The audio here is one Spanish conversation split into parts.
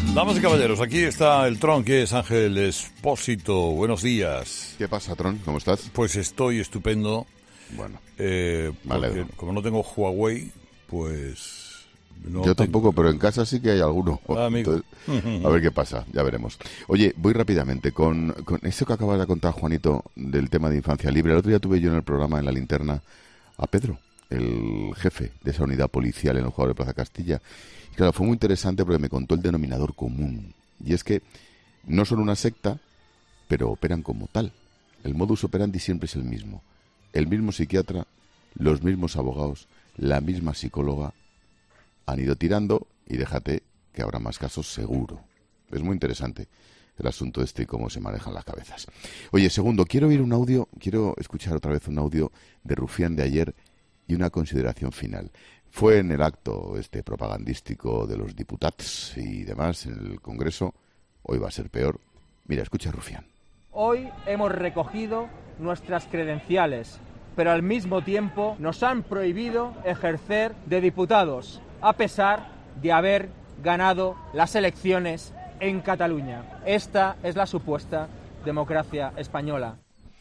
Damas y caballeros, aquí está el Tron, que es Ángel Expósito. Buenos días. ¿Qué pasa, Tron? ¿Cómo estás? Pues estoy estupendo. Bueno, porque como no tengo Huawei, pues... No yo tampoco, pero en casa sí que hay alguno. Amigo. Entonces, a ver qué pasa, ya veremos. Oye, voy rápidamente con esto que acabas de contar, Juanito, del tema de infancia libre. El otro día tuve yo en el programa, en la linterna, a Pedro, el jefe de esa unidad policial en el Juzgado de Plaza Castilla. Y claro, fue muy interesante porque me contó el denominador común. Y es que no son una secta, pero operan como tal. El modus operandi siempre es el mismo. El mismo psiquiatra, los mismos abogados, la misma psicóloga han ido tirando y déjate que habrá más casos seguro. Es muy interesante el asunto este y cómo se manejan las cabezas. Oye, segundo, quiero escuchar otra vez un audio de Rufián de ayer y una consideración final. Fue en el acto propagandístico de los diputados y demás en el Congreso. Hoy va a ser peor. Mira, escucha a Rufián. Hoy hemos recogido nuestras credenciales, pero al mismo tiempo nos han prohibido ejercer de diputados, a pesar de haber ganado las elecciones en Cataluña. Esta es la supuesta democracia española.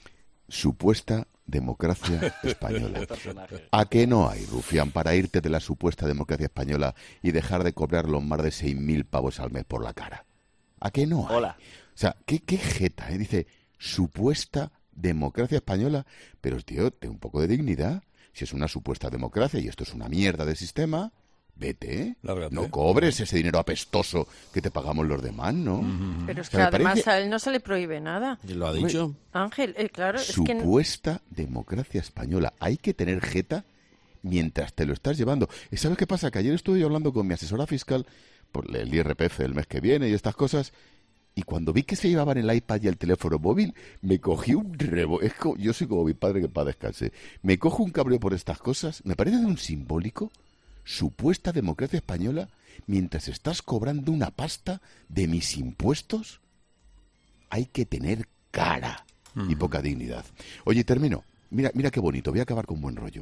Supuesta democracia española. ¿A qué no hay, Rufián, para irte de la supuesta democracia española y dejar de cobrar los más de 6.000 pavos al mes por la cara? ¿A qué no hay? Hola. O sea, qué jeta, ¿eh? Dice, supuesta democracia española. Pero, tío, ten un poco de dignidad. Si es una supuesta democracia y esto es una mierda de sistema, vete. No cobres ese dinero apestoso que te pagamos los demás, ¿no? Pero es que además a él no se le prohíbe nada. ¿Lo ha dicho? Ángel, claro, supuesta democracia española. Hay que tener jeta mientras te lo estás llevando. ¿Y sabes qué pasa? Que ayer estuve yo hablando con mi asesora fiscal por el IRPF del mes que viene y estas cosas, y cuando vi que se llevaban el iPad y el teléfono móvil, me cogí un yo soy como mi padre, que para descanse. Me cojo un cabreo por estas cosas. Me parece de un simbólico. Supuesta democracia española, mientras estás cobrando una pasta de mis impuestos. Hay que tener cara y poca dignidad. Oye, termino. Mira qué bonito. Voy a acabar con buen rollo.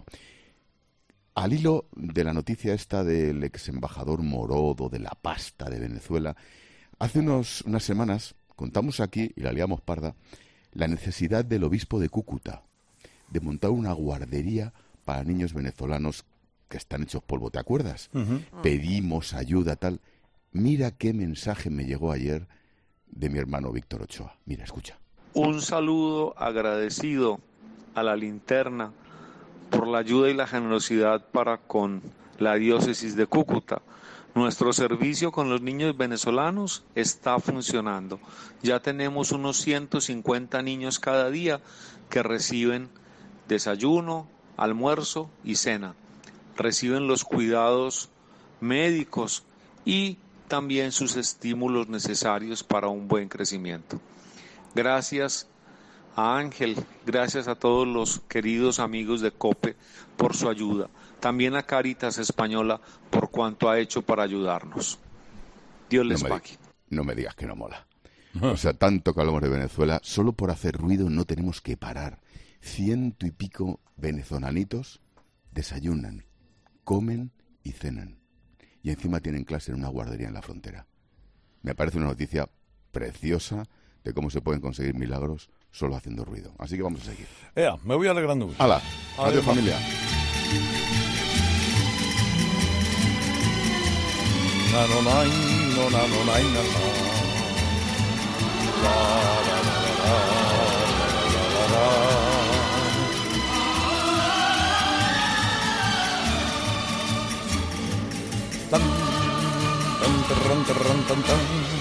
Al hilo de la noticia esta del ex embajador Morodo, de la pasta de Venezuela, hace unas semanas contamos aquí, y la liamos parda, la necesidad del obispo de Cúcuta de montar una guardería para niños venezolanos que están hechos polvo, ¿te acuerdas? Pedimos ayuda, tal. Mira qué mensaje me llegó ayer de mi hermano Víctor Ochoa. Mira, escucha. Un saludo agradecido a la linterna por la ayuda y la generosidad para con la diócesis de Cúcuta. Nuestro servicio con los niños venezolanos está funcionando. Ya tenemos unos 150 niños cada día que reciben desayuno, almuerzo y cena. Reciben los cuidados médicos y también sus estímulos necesarios para un buen crecimiento. Gracias a Ángel, gracias a todos los queridos amigos de COPE por su ayuda. También a Cáritas Española por cuanto ha hecho para ayudarnos. Dios les pague. No me digas que no mola. O sea, tanto que hablamos de Venezuela, solo por hacer ruido no tenemos que parar. 100 y pico venezolanitos desayunan, comen y cenan. Y encima tienen clase en una guardería en la frontera. Me parece una noticia preciosa de cómo se pueden conseguir milagros solo haciendo ruido. Así que vamos a seguir. Me voy alegrando mucho. ¡Hala! Adiós, familia. Tan, tan, tan, tan, tan, tan.